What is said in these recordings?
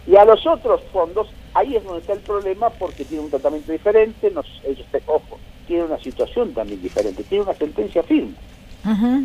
Y a los otros fondos, ahí es donde está el problema, porque tienen un tratamiento diferente, ellos, ojo, tienen una situación también diferente, tienen una sentencia firme. Uh-huh.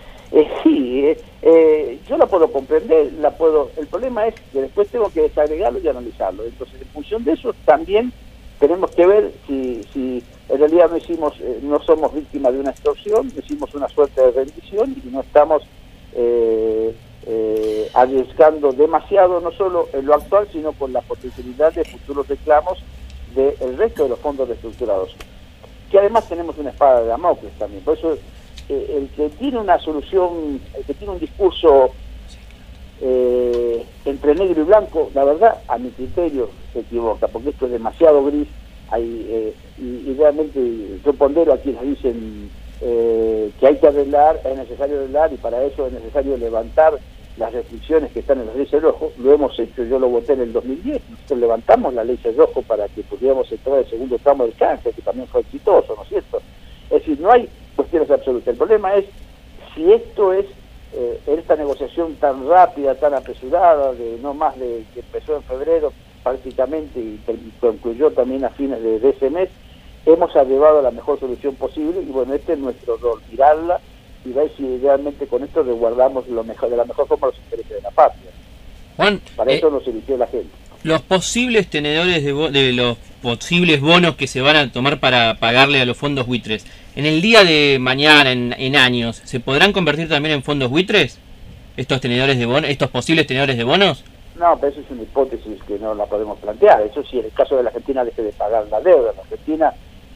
Yo la puedo comprender, el problema es que después tengo que desagregarlo y analizarlo. Entonces, en función de eso, también tenemos que ver si en realidad no somos víctimas de una extorsión, hicimos una suerte de rendición y no estamos arriesgando demasiado, no solo en lo actual, sino con la potencialidad de futuros reclamos del resto de los fondos reestructurados. Que además tenemos una espada de Damocles también. Por eso, el que tiene una solución, el que tiene un discurso entre negro y blanco, la verdad, a mi criterio, se equivoca, porque esto es demasiado gris. Y realmente yo pondero a quienes dicen que hay que arreglar, es necesario arreglar, y para eso es necesario levantar las restricciones que están en la ley Cerrojo. Lo hemos hecho, yo lo voté en el 2010, nosotros levantamos la ley Cerrojo para que pudiéramos entrar el segundo tramo del cáncer, que también fue exitoso, ¿no es cierto? Es decir, no hay cuestiones absolutas. El problema es si esto es esta negociación tan rápida, tan apresurada, de no más de que empezó en febrero prácticamente y concluyó también a fines de ese mes, hemos arribado a la mejor solución posible, y bueno, este es nuestro rol, mirarla y ver si realmente con esto resguardamos de la mejor forma los intereses de la patria. Juan, para eso nos eligió la gente. Los posibles tenedores de los posibles bonos que se van a tomar para pagarle a los fondos buitres, en el día de mañana, en años, ¿se podrán convertir también en fondos buitres? ¿Estos tenedores de bonos, estos posibles tenedores de bonos? No, pero eso es una hipótesis que no la podemos plantear. Eso sí, en el caso de la Argentina deje de pagar la deuda. La Argentina,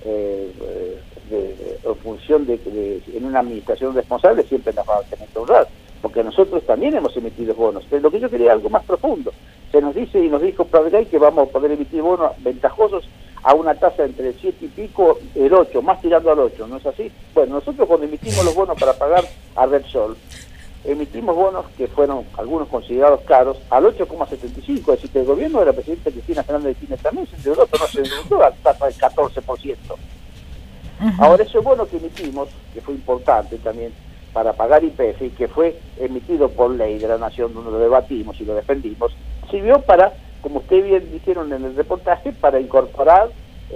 en función en una administración responsable, siempre la va a tener que honrar, porque nosotros también hemos emitido bonos. Pero lo que yo quería algo más profundo. Se nos dice y nos dijo Pradgay que vamos a poder emitir bonos ventajosos a una tasa entre el 7 y pico, el 8, más tirando al 8, ¿no es así? Bueno, nosotros cuando emitimos los bonos para pagar a Repsol, emitimos bonos que fueron algunos considerados caros al 8,75, es decir, que el gobierno de la presidenta Cristina Fernández de Kirchner también se endeudó, pero no se endeudó a la tasa del 14%. Ahora, ese bono que emitimos, que fue importante también para pagar YPF, y que fue emitido por ley de la Nación, donde lo debatimos y lo defendimos, sirvió para, como ustedes bien dijeron en el reportaje, para incorporar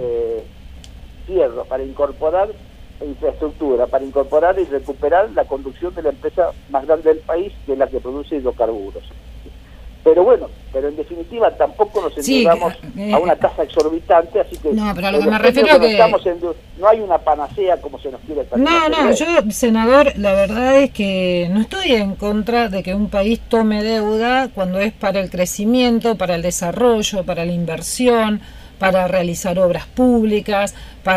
fierro, para incorporar infraestructura, para incorporar y recuperar la conducción de la empresa más grande del país, que es la que produce hidrocarburos. Pero bueno, en definitiva tampoco nos endeudamos a una tasa exorbitante, así que... No, pero a lo que me refiero que... no hay una panacea como se nos quiere plantear. No, yo, senador, la verdad es que no estoy en contra de que un país tome deuda cuando es para el crecimiento, para el desarrollo, para la inversión, para realizar obras públicas,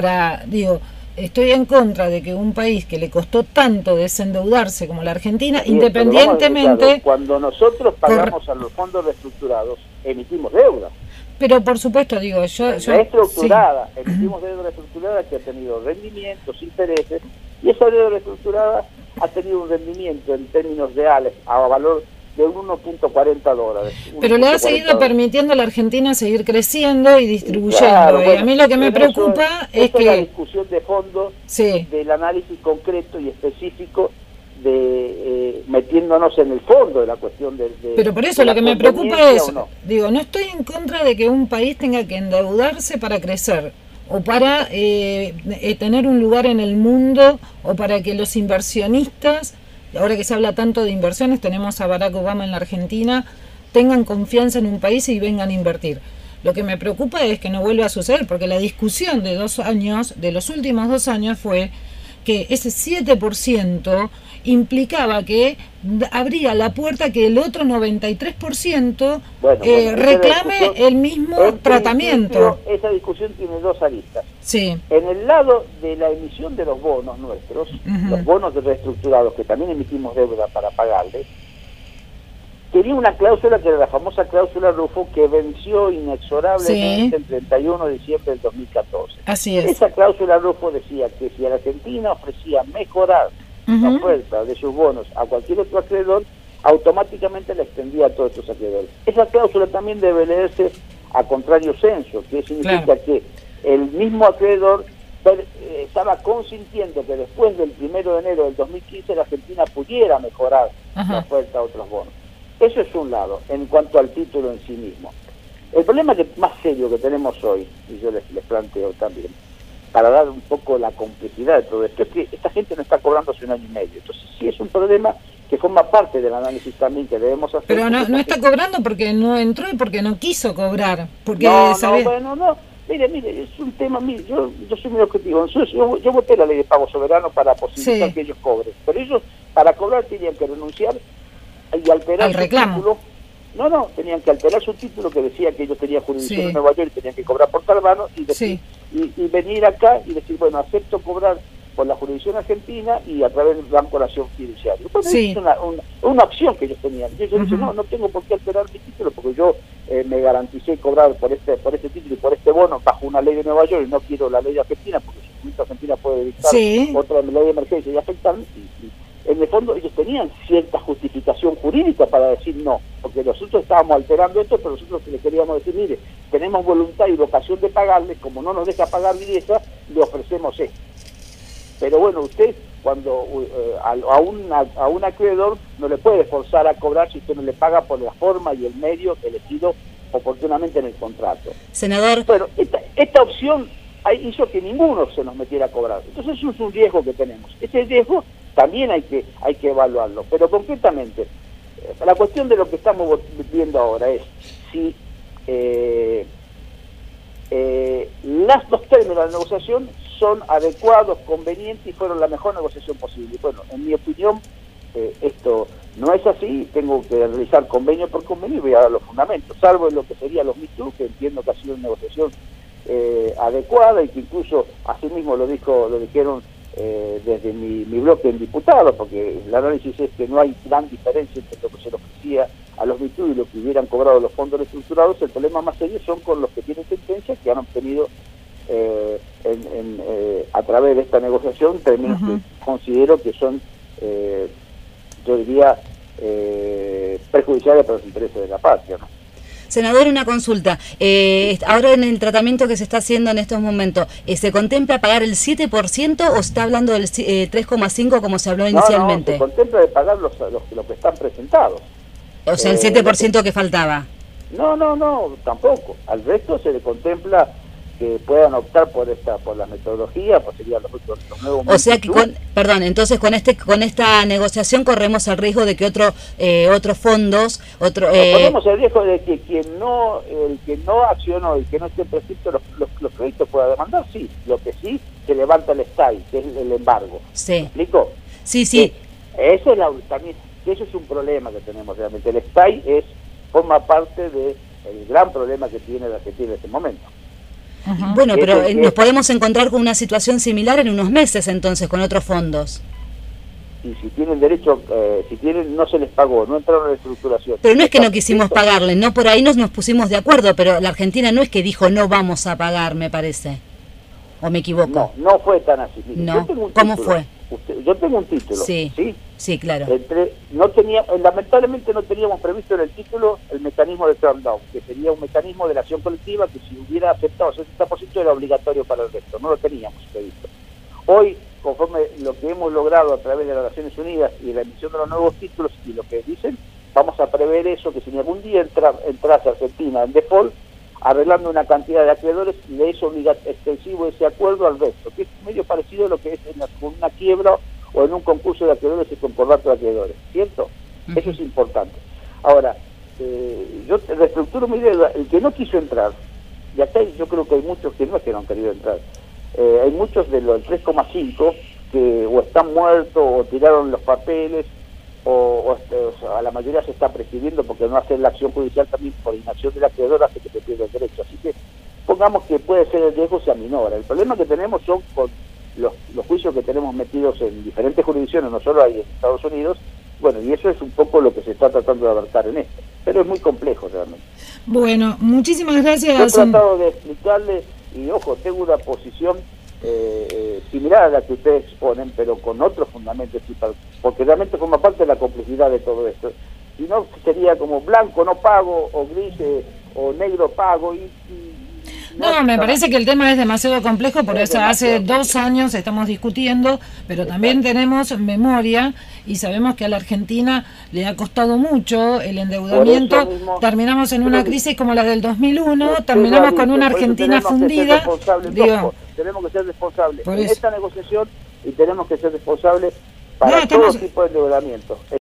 estoy en contra de que un país que le costó tanto desendeudarse como la Argentina, bien, independientemente... Cuando nosotros pagamos a los fondos reestructurados, emitimos deuda. Pero por supuesto, reestructurada, sí. Emitimos deuda reestructurada que ha tenido rendimientos, intereses, y esa deuda reestructurada ha tenido un rendimiento en términos reales a valor de $1.40. Pero le ha seguido permitiendo a la Argentina seguir creciendo y distribuyendo. Claro, y a mí lo que me preocupa es que... la discusión de fondo, del análisis concreto y específico, de metiéndonos en el fondo de la cuestión Pero por eso lo que me preocupa es, no estoy en contra de que un país tenga que endeudarse para crecer, o para tener un lugar en el mundo, o para que los inversionistas... Ahora que se habla tanto de inversiones, tenemos a Barack Obama en la Argentina, tengan confianza en un país y vengan a invertir. Lo que me preocupa es que no vuelva a suceder, porque la discusión de los últimos 2 años fue que ese 7% implicaba que abría la puerta que el otro 93% reclame el mismo tratamiento. Esa discusión tiene 2 aristas. Sí. En el lado de la emisión de los bonos nuestros, los bonos de reestructurados, que también emitimos deuda para pagarles, tenía una cláusula que era la famosa cláusula Rufo, que venció inexorablemente el 31 de diciembre del 2014. Así es. Esa cláusula Rufo decía que si la Argentina ofrecía mejorar la oferta de sus bonos a cualquier otro acreedor, automáticamente la extendía a todos estos acreedores. Esa cláusula también debe leerse a contrario censo, que significa que el mismo acreedor estaba consintiendo que después del 1 de enero del 2015 la Argentina pudiera mejorar la oferta a otros bonos. Eso es un lado, en cuanto al título en sí mismo. El problema más serio que tenemos hoy, y yo les planteo también, para dar un poco la complejidad de todo esto, es que esta gente no está cobrando hace 1 año y medio. Entonces sí es un problema que forma parte del análisis también que debemos hacer. Pero no está cobrando porque no entró y porque no quiso cobrar. Porque no. Mire, es un tema, yo soy muy objetivo. Yo voté la ley de pago soberano para posibilitar que ellos cobren. Pero ellos, para cobrar, tenían que renunciar y alterar su título. No, tenían que alterar su título que decía que ellos tenían jurisdicción en Nueva York y tenían que cobrar por Talvano y decir, y venir acá y decir, bueno, acepto cobrar por la jurisdicción argentina y a través del Banco Nación Fiduciario. Bueno, es una opción que ellos tenían. Y ellos dicen, no tengo por qué alterar mi título porque yo me garanticé cobrar por este título y por este bono bajo una ley de Nueva York y no quiero la ley de Argentina porque si Argentina puede dictar otra ley de emergencia y afectarme. En el fondo ellos tenían cierta justificación jurídica para decir no, porque nosotros estábamos alterando esto, pero nosotros le queríamos decir, mire, tenemos voluntad y vocación de pagarle, como no nos deja pagar Videsa, le ofrecemos esto. Pero bueno, usted cuando a un acreedor no le puede forzar a cobrar si usted no le paga por la forma y el medio elegido oportunamente en el contrato. Senador. Bueno, esta opción hizo que ninguno se nos metiera a cobrar. Entonces eso es un riesgo que tenemos. Ese riesgo también hay que evaluarlo. Pero concretamente, la cuestión de lo que estamos viendo ahora es si los términos de la negociación son adecuados, convenientes y fueron la mejor negociación posible. Bueno, en mi opinión, esto no es así, tengo que realizar convenio por convenio y voy a dar los fundamentos, salvo en lo que serían los MeToo, que entiendo que ha sido una negociación adecuada y que incluso así mismo lo dijeron desde mi bloque en diputados, porque el análisis es que no hay gran diferencia entre lo que se le ofrecía a los MeToo y lo que hubieran cobrado los fondos estructurados. El problema más serio son con los que tienen sentencias que han obtenido a través de esta negociación términos que considero que son, yo diría, perjudiciales para los intereses de la patria, ¿no? Senador, una consulta. Ahora en el tratamiento que se está haciendo en estos momentos, ¿se contempla pagar el 7% o está hablando del 3,5% como se habló inicialmente? No, se contempla de pagar los que están presentados. O sea, el 7% que faltaba. No, tampoco. Al resto se le contempla que puedan optar por la metodología, pues serían los nuevos. O sea que entonces con esta negociación corremos el riesgo de que otros fondos, corremos el riesgo de que el que no accionó, el que no esté prescrito los créditos pueda demandar, sí. Lo que sí se levanta el STAI, que es el embargo. Sí. ¿Me explico? Sí. Eso es un problema que tenemos realmente. El STAI forma parte del gran problema que tiene la Argentina en este momento. Bueno, pero nos podemos encontrar con una situación similar en unos meses entonces con otros fondos. Y si tienen derecho, no se les pagó, no entraron en la estructuración. Pero no es que no quisimos pagarle, no, por ahí nos pusimos de acuerdo, pero la Argentina no es que dijo no vamos a pagar, me parece. ¿O me equivoco? No fue tan así. No, ¿cómo fue? Yo tengo un título. Sí, claro. Lamentablemente no teníamos previsto en el título el mecanismo de turn-down, que sería un mecanismo de la acción colectiva que si hubiera aceptado el 60% era obligatorio para el resto. No lo teníamos previsto. Hoy, conforme lo que hemos logrado a través de las Naciones Unidas y la emisión de los nuevos títulos y lo que dicen, vamos a prever eso, que si algún día entrase Argentina en default, arreglando una cantidad de acreedores, le es extensivo ese acuerdo al resto, que es medio parecido a lo que es con una quiebra o en un concurso de acreedores y concordato de acreedores, ¿cierto? Eso es importante. Ahora, yo reestructuro mi idea, el que no quiso entrar, y acá yo creo que hay muchos que no es que no han querido entrar, hay muchos de los 3,5 que o están muertos o tiraron los papeles, o a la mayoría se está prescribiendo porque no hacer la acción judicial también por inacción del acreedor hace que se pierda el derecho. Así que pongamos que puede ser el riesgo se aminora. El problema que tenemos son con los juicios que tenemos metidos en diferentes jurisdicciones, no solo ahí en Estados Unidos. Bueno, y eso es un poco lo que se está tratando de abarcar en esto. Pero es muy complejo realmente. Bueno, muchísimas gracias. Yo he tratado de explicarle, y ojo, tengo una posición similar a la que ustedes exponen, pero con otros fundamentos, porque realmente forma parte de la complejidad de todo esto. Si no, sería como blanco no pago, o gris o negro pago, y No, me parece que el tema es demasiado complejo, por eso hace 2 años estamos discutiendo, pero también tenemos memoria y sabemos que a la Argentina le ha costado mucho el endeudamiento. Terminamos en una crisis como la del 2001, terminamos con una Argentina fundida. Tenemos que ser responsables en esta negociación y tenemos que ser responsables para todo tipo de endeudamiento.